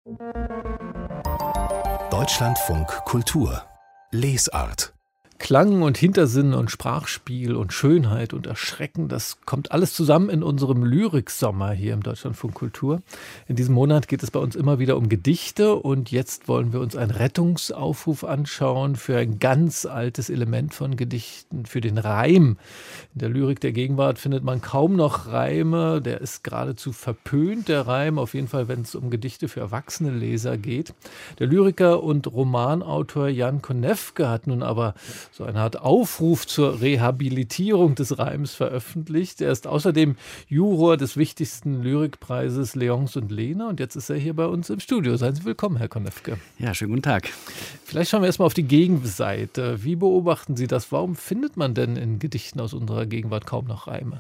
Deutschlandfunk Kultur Lesart. Klang und Hintersinn und Sprachspiel und Schönheit und Erschrecken, das kommt alles zusammen in unserem Lyriksommer hier im Deutschlandfunk Kultur. In diesem Monat geht es bei uns immer wieder um Gedichte und jetzt wollen wir uns einen Rettungsaufruf anschauen für ein ganz altes Element von Gedichten, für den Reim. In der Lyrik der Gegenwart findet man kaum noch Reime, der ist geradezu verpönt, der Reim, auf jeden Fall, wenn es um Gedichte für erwachsene Leser geht. Der Lyriker und Romanautor Jan Konefke hat nun aber so eine Art Aufruf zur Rehabilitierung des Reims veröffentlicht. Er ist außerdem Juror des wichtigsten Lyrikpreises Leonce und Lehner und jetzt ist er hier bei uns im Studio. Seien Sie willkommen, Herr Konefke. Ja, schönen guten Tag. Vielleicht schauen wir erstmal auf die Gegenseite. Wie beobachten Sie das? Warum findet man denn in Gedichten aus unserer Gegenwart kaum noch Reime?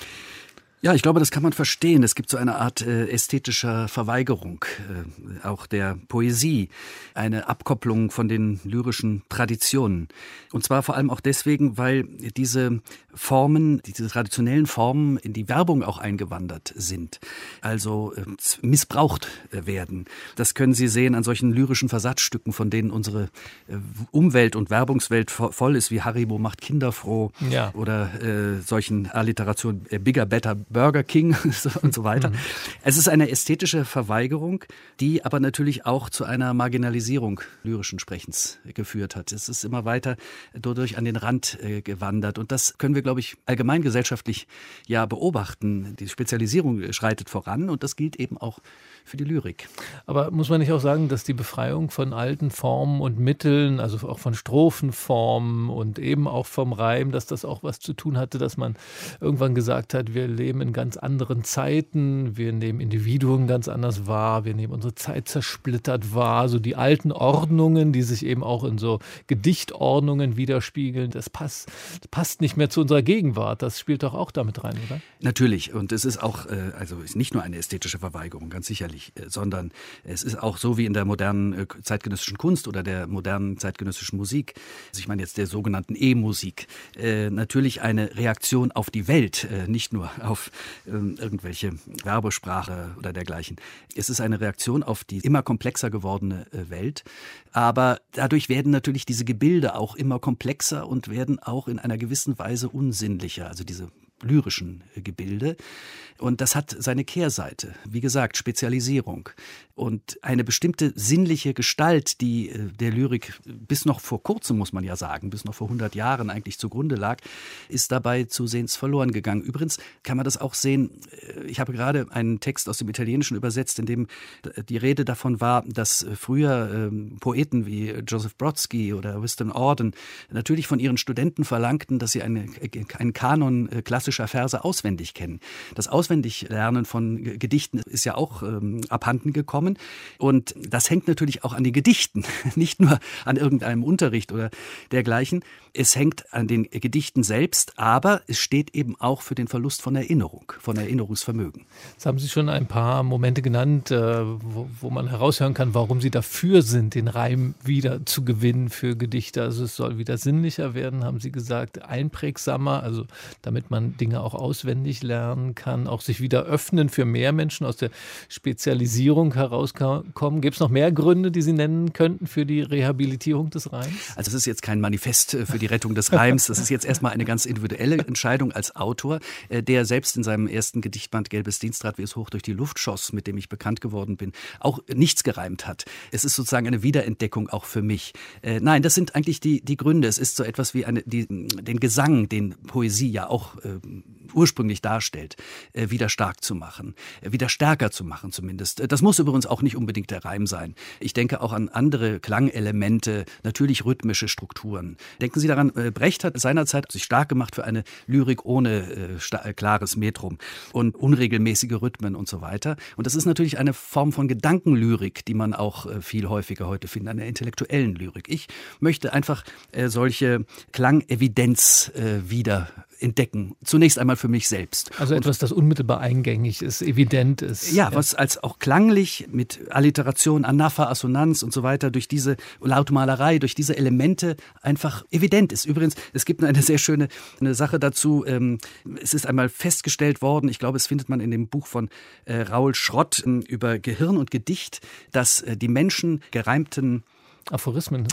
Ja, ich glaube, das kann man verstehen. Es gibt so eine Art ästhetischer Verweigerung, auch der Poesie, eine Abkopplung von den lyrischen Traditionen. Und zwar vor allem auch deswegen, weil diese Formen, diese traditionellen Formen in die Werbung auch eingewandert sind, also missbraucht werden. Das können Sie sehen an solchen lyrischen Versatzstücken, von denen unsere Umwelt- und Werbungswelt voll ist, wie Haribo macht Kinder froh, ja, oder solchen Alliterationen, Bigger, Better, Burger King und so weiter. Es ist eine ästhetische Verweigerung, die aber natürlich auch zu einer Marginalisierung lyrischen Sprechens geführt hat. Es ist immer weiter dadurch an den Rand gewandert und das können wir, glaube ich, allgemeingesellschaftlich ja beobachten. Die Spezialisierung schreitet voran und das gilt eben auch für die Lyrik. Aber muss man nicht auch sagen, dass die Befreiung von alten Formen und Mitteln, also auch von Strophenformen und eben auch vom Reim, dass das auch was zu tun hatte, dass man irgendwann gesagt hat, wir leben in ganz anderen Zeiten, wir nehmen Individuen ganz anders wahr, wir nehmen unsere Zeit zersplittert wahr, so die alten Ordnungen, die sich eben auch in so Gedichtordnungen widerspiegeln, das passt nicht mehr zu unserer Gegenwart, das spielt doch auch damit rein, oder? Natürlich, und es ist auch, also ist nicht nur eine ästhetische Verweigerung, ganz sicherlich, sondern es ist auch so wie in der modernen zeitgenössischen Kunst oder der modernen zeitgenössischen Musik, also ich meine jetzt der sogenannten E-Musik, natürlich eine Reaktion auf die Welt, nicht nur auf irgendwelche Werbesprache oder dergleichen. Es ist eine Reaktion auf die immer komplexer gewordene Welt, aber dadurch werden natürlich diese Gebilde auch immer komplexer und werden auch in einer gewissen Weise unsinnlicher, also diese lyrischen Gebilde. Und das hat seine Kehrseite. Wie gesagt, Spezialisierung. Und eine bestimmte sinnliche Gestalt, die der Lyrik bis noch vor kurzem, muss man ja sagen, bis noch vor 100 Jahren eigentlich zugrunde lag, ist dabei zusehends verloren gegangen. Übrigens kann man das auch sehen, ich habe gerade einen Text aus dem Italienischen übersetzt, in dem die Rede davon war, dass früher Poeten wie Joseph Brodsky oder Winston Auden natürlich von ihren Studenten verlangten, dass sie einen Kanon klassischer Verse auswendig kennen. Das Auswendiglernen von Gedichten ist ja auch abhanden gekommen. Und das hängt natürlich auch an den Gedichten, nicht nur an irgendeinem Unterricht oder dergleichen. Es hängt an den Gedichten selbst, aber es steht eben auch für den Verlust von Erinnerung, von Erinnerungsvermögen. Jetzt haben Sie schon ein paar Momente genannt, wo man heraushören kann, warum Sie dafür sind, den Reim wieder zu gewinnen für Gedichte. Also es soll wieder sinnlicher werden, haben Sie gesagt, einprägsamer, also damit man Dinge auch auswendig lernen kann, auch sich wieder öffnen für mehr Menschen, aus der Spezialisierung herauskommen. Gibt es noch mehr Gründe, die Sie nennen könnten für die Rehabilitierung des Reims? Also es ist jetzt kein Manifest für die Rettung des Reims. Das ist jetzt erstmal eine ganz individuelle Entscheidung als Autor, der selbst in seinem ersten Gedichtband Gelbes Dienstrad, wie es hoch durch die Luft schoss, mit dem ich bekannt geworden bin, auch nichts gereimt hat. Es ist sozusagen eine Wiederentdeckung auch für mich. Nein, das sind eigentlich die Gründe. Es ist so etwas wie den Gesang, den Poesie ja auch ursprünglich darstellt, wieder stark zu machen, wieder stärker zu machen zumindest. Das muss übrigens auch nicht unbedingt der Reim sein. Ich denke auch an andere Klangelemente, natürlich rhythmische Strukturen. Denken Sie daran, Brecht hat seinerzeit sich stark gemacht für eine Lyrik ohne klares Metrum und unregelmäßige Rhythmen und so weiter. Und das ist natürlich eine Form von Gedankenlyrik, die man auch viel häufiger heute findet, einer intellektuellen Lyrik. Ich möchte einfach solche Klangevidenz wieder entdecken. Zunächst einmal für mich selbst. Also etwas, das unmittelbar eingängig ist, evident ist. Ja, was als auch klanglich mit Alliteration, Anapher, Assonanz und so weiter durch diese Lautmalerei, durch diese Elemente einfach evident ist. Übrigens, es gibt eine sehr schöne Sache dazu. Es ist einmal festgestellt worden, ich glaube, es findet man in dem Buch von Raoul Schrott über Gehirn und Gedicht, dass die Menschen gereimten Aphorismen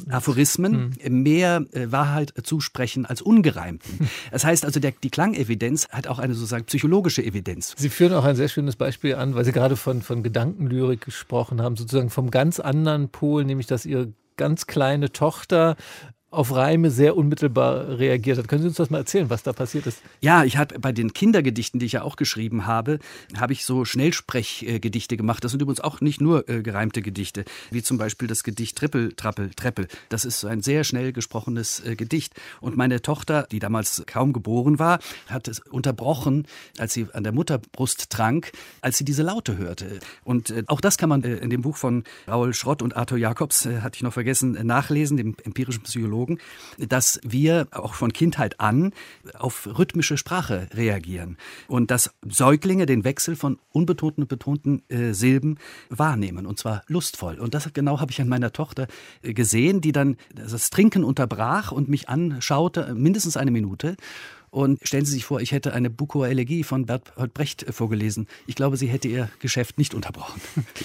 mehr Wahrheit zusprechen als ungereimten. Das heißt also, die Klangevidenz hat auch eine sozusagen psychologische Evidenz. Sie führen auch ein sehr schönes Beispiel an, weil Sie gerade von Gedankenlyrik gesprochen haben, sozusagen vom ganz anderen Pol, nämlich dass Ihre ganz kleine Tochter auf Reime sehr unmittelbar reagiert hat. Können Sie uns das mal erzählen, was da passiert ist? Ja, ich habe bei den Kindergedichten, die ich ja auch geschrieben habe, habe ich so Schnellsprechgedichte gemacht. Das sind übrigens auch nicht nur gereimte Gedichte, wie zum Beispiel das Gedicht Trippel, Trappel, Treppel. Das ist so ein sehr schnell gesprochenes Gedicht. Und meine Tochter, die damals kaum geboren war, hat es unterbrochen, als sie an der Mutterbrust trank, als sie diese Laute hörte. Und auch das kann man in dem Buch von Raoul Schrott und Arthur Jacobs, hatte ich noch vergessen, nachlesen, dem empirischen Psychologen, dass wir auch von Kindheit an auf rhythmische Sprache reagieren und dass Säuglinge den Wechsel von unbetonten und betonten Silben wahrnehmen, und zwar lustvoll. Und das genau habe ich an meiner Tochter gesehen, die dann das Trinken unterbrach und mich anschaute, mindestens eine Minute. Und stellen Sie sich vor, ich hätte eine Bukower Elegie von Bertolt Brecht vorgelesen. Ich glaube, sie hätte ihr Geschäft nicht unterbrochen.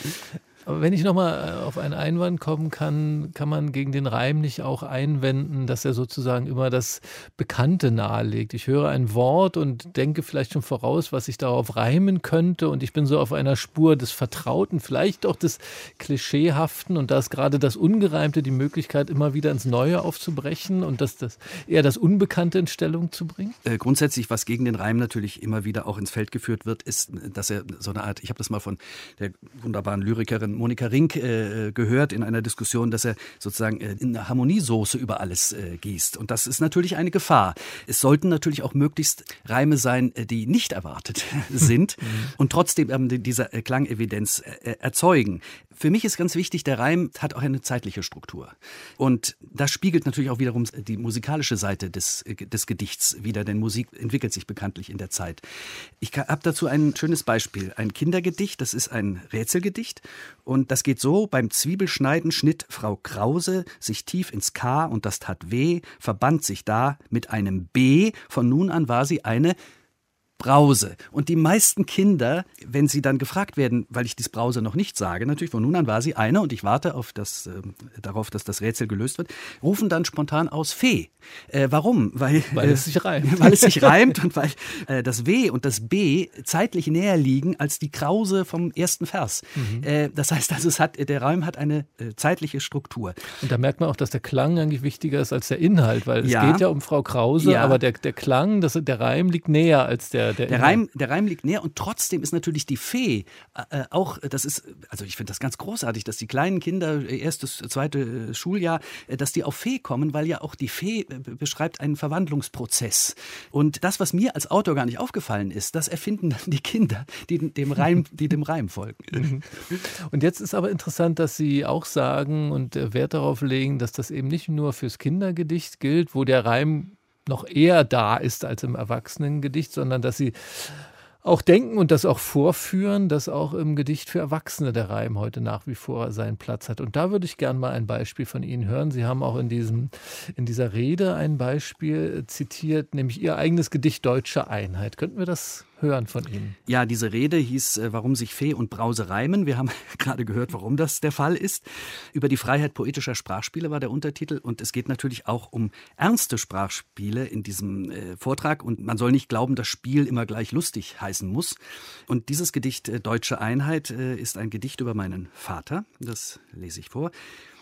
Aber wenn ich nochmal auf einen Einwand kommen kann, kann man gegen den Reim nicht auch einwenden, dass er sozusagen immer das Bekannte nahelegt. Ich höre ein Wort und denke vielleicht schon voraus, was ich darauf reimen könnte, und ich bin so auf einer Spur des Vertrauten, vielleicht auch des Klischeehaften, und da ist gerade das Ungereimte die Möglichkeit, immer wieder ins Neue aufzubrechen und eher das Unbekannte in Stellung zu bringen? Grundsätzlich, was gegen den Reim natürlich immer wieder auch ins Feld geführt wird, ist, dass er so eine Art, ich habe das mal von der wunderbaren Lyrikerin Monika Rink gehört in einer Diskussion, dass er sozusagen in Harmoniesoße über alles gießt. Und das ist natürlich eine Gefahr. Es sollten natürlich auch möglichst Reime sein, die nicht erwartet sind und trotzdem diese Klangevidenz erzeugen. Für mich ist ganz wichtig, der Reim hat auch eine zeitliche Struktur. Und das spiegelt natürlich auch wiederum die musikalische Seite des Gedichts wider, denn Musik entwickelt sich bekanntlich in der Zeit. Ich habe dazu ein schönes Beispiel. Ein Kindergedicht, das ist ein Rätselgedicht. Und das geht so: Beim Zwiebelschneiden schnitt Frau Krause sich tief ins K und das tat weh, verband sich da mit einem B. Von nun an war sie eine Brause. Und die meisten Kinder, wenn sie dann gefragt werden, weil ich dies Brause noch nicht sage, natürlich von nun an war sie eine, und ich warte darauf, dass das Rätsel gelöst wird, rufen dann spontan aus Fee. Warum? Weil es sich reimt. Weil es sich reimt und weil das W und das B zeitlich näher liegen als die Krause vom ersten Vers. Das heißt, also der Reim hat eine zeitliche Struktur. Und da merkt man auch, dass der Klang eigentlich wichtiger ist als der Inhalt, weil es geht ja um Frau Krause, aber der Klang, der Reim liegt näher als der Reim liegt näher, und trotzdem ist natürlich die Fee auch, also ich finde das ganz großartig, dass die kleinen Kinder, erstes, zweite Schuljahr, dass die auf Fee kommen, weil ja auch die Fee beschreibt einen Verwandlungsprozess. Und das, was mir als Autor gar nicht aufgefallen ist, das erfinden dann die Kinder, die dem Reim folgen. Und jetzt ist aber interessant, dass Sie auch sagen und Wert darauf legen, dass das eben nicht nur fürs Kindergedicht gilt, wo der Reim noch eher da ist als im Erwachsenengedicht, sondern dass Sie auch denken und das auch vorführen, dass auch im Gedicht für Erwachsene der Reim heute nach wie vor seinen Platz hat. Und da würde ich gerne mal ein Beispiel von Ihnen hören. Sie haben auch in dieser Rede ein Beispiel zitiert, nämlich Ihr eigenes Gedicht Deutsche Einheit. Könnten wir das hören von Ihnen? Ja, diese Rede hieß, warum sich Fee und Brause reimen. Wir haben gerade gehört, warum das der Fall ist. Über die Freiheit poetischer Sprachspiele war der Untertitel, und es geht natürlich auch um ernste Sprachspiele in diesem Vortrag, und man soll nicht glauben, dass Spiel immer gleich lustig heißen muss. Und dieses Gedicht Deutsche Einheit ist ein Gedicht über meinen Vater. Das lese ich vor.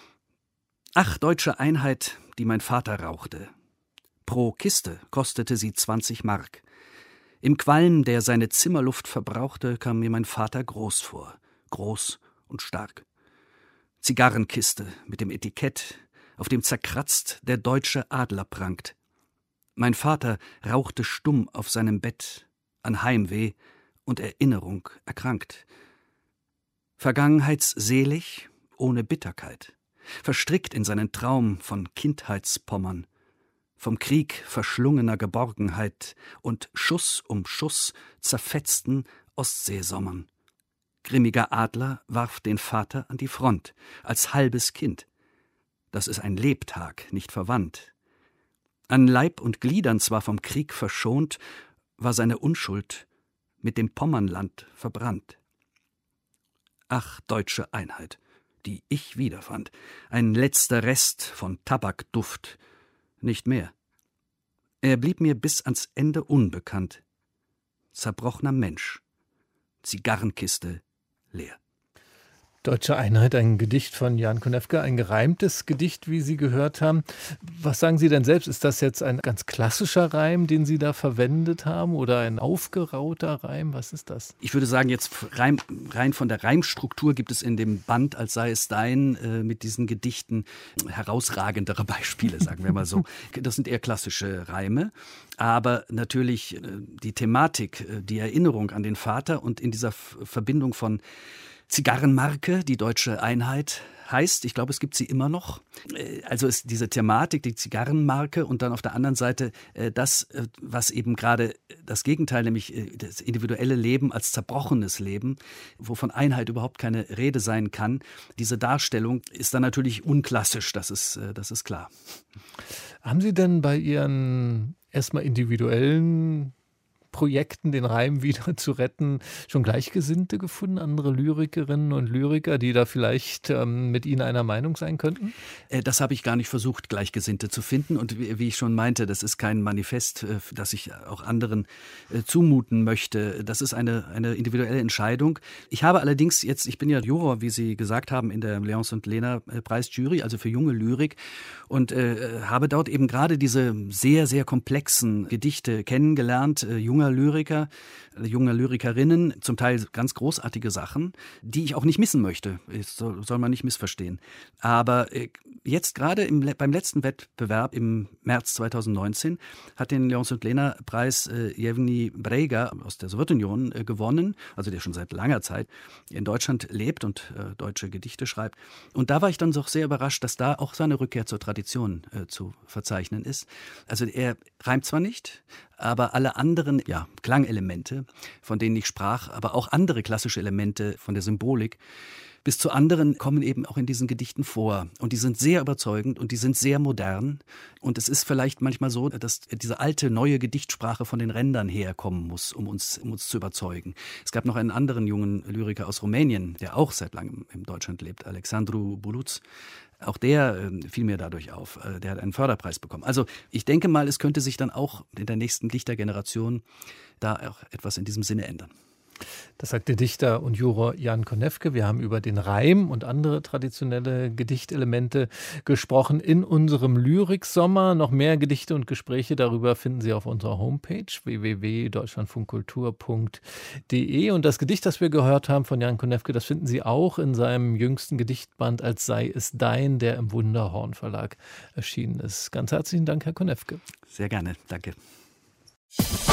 Ach, deutsche Einheit, die mein Vater rauchte. Pro Kiste kostete sie 20 Mark. Im Qualm, der seine Zimmerluft verbrauchte, kam mir mein Vater groß vor, groß und stark. Zigarrenkiste mit dem Etikett, auf dem zerkratzt der deutsche Adler prangt. Mein Vater rauchte stumm auf seinem Bett, an Heimweh und Erinnerung erkrankt. Vergangenheitsselig, ohne Bitterkeit, verstrickt in seinen Traum von Kindheitspommern, vom Krieg verschlungener Geborgenheit und Schuss um Schuss zerfetzten Ostseesommern. Grimmiger Adler warf den Vater an die Front, als halbes Kind. Das ist ein Lebtag, nicht verwandt. An Leib und Gliedern zwar vom Krieg verschont, war seine Unschuld mit dem Pommernland verbrannt. Ach, deutsche Einheit, die ich wiederfand, ein letzter Rest von Tabakduft, nicht mehr. Er blieb mir bis ans Ende unbekannt. Zerbrochener Mensch, Zigarrenkiste leer. Deutsche Einheit, ein Gedicht von Jan Konefke, ein gereimtes Gedicht, wie Sie gehört haben. Was sagen Sie denn selbst? Ist das jetzt ein ganz klassischer Reim, den Sie da verwendet haben, oder ein aufgerauter Reim? Was ist das? Ich würde sagen, jetzt rein von der Reimstruktur gibt es in dem Band Als sei es dein mit diesen Gedichten herausragendere Beispiele, sagen wir mal so. Das sind eher klassische Reime, aber natürlich die Thematik, die Erinnerung an den Vater und in dieser Verbindung von Zigarrenmarke, die Deutsche Einheit heißt. Ich glaube, es gibt sie immer noch. Also ist diese Thematik, die Zigarrenmarke und dann auf der anderen Seite das, was eben gerade das Gegenteil, nämlich das individuelle Leben als zerbrochenes Leben, wovon Einheit überhaupt keine Rede sein kann. Diese Darstellung ist dann natürlich unklassisch, das ist klar. Haben Sie denn bei Ihren erstmal individuellen Projekten, den Reim wieder zu retten, schon Gleichgesinnte gefunden, andere Lyrikerinnen und Lyriker, die da vielleicht mit Ihnen einer Meinung sein könnten? Das habe ich gar nicht versucht, Gleichgesinnte zu finden. Und wie ich schon meinte, das ist kein Manifest, das ich auch anderen zumuten möchte. Das ist eine individuelle Entscheidung. Ich habe allerdings jetzt, ich bin ja Juror, wie Sie gesagt haben, in der Léonce und Lena Preisjury, also für junge Lyrik, und habe dort eben gerade diese sehr, sehr komplexen Gedichte kennengelernt, junger Lyriker, junger Lyrikerinnen, zum Teil ganz großartige Sachen, die ich auch nicht missen möchte. Das soll man nicht missverstehen. Aber jetzt gerade beim letzten Wettbewerb im März 2019 hat den Léonce und Lena Preis Jevgenij Brejga aus der Sowjetunion gewonnen, also der schon seit langer Zeit in Deutschland lebt und deutsche Gedichte schreibt. Und da war ich dann doch sehr überrascht, dass da auch seine Rückkehr zur Tradition zu verzeichnen ist. Also er reimt zwar nicht, aber alle anderen Klangelemente, von denen ich sprach, aber auch andere klassische Elemente von der Symbolik, bis zu anderen kommen eben auch in diesen Gedichten vor. Und die sind sehr überzeugend und die sind sehr modern. Und es ist vielleicht manchmal so, dass diese alte, neue Gedichtsprache von den Rändern herkommen muss, um uns zu überzeugen. Es gab noch einen anderen jungen Lyriker aus Rumänien, der auch seit langem in Deutschland lebt, Alexandru Buluț. Auch der fiel mir dadurch auf. Der hat einen Förderpreis bekommen. Also ich denke mal, es könnte sich dann auch in der nächsten Dichtergeneration da auch etwas in diesem Sinne ändern. Das sagt der Dichter und Juror Jan Konefke. Wir haben über den Reim und andere traditionelle Gedichtelemente gesprochen in unserem Lyriksommer. Noch mehr Gedichte und Gespräche darüber finden Sie auf unserer Homepage www.deutschlandfunkkultur.de. Und das Gedicht, das wir gehört haben von Jan Konefke, das finden Sie auch in seinem jüngsten Gedichtband Als sei es dein, der im Wunderhorn Verlag erschienen ist. Ganz herzlichen Dank, Herr Konefke. Sehr gerne, danke.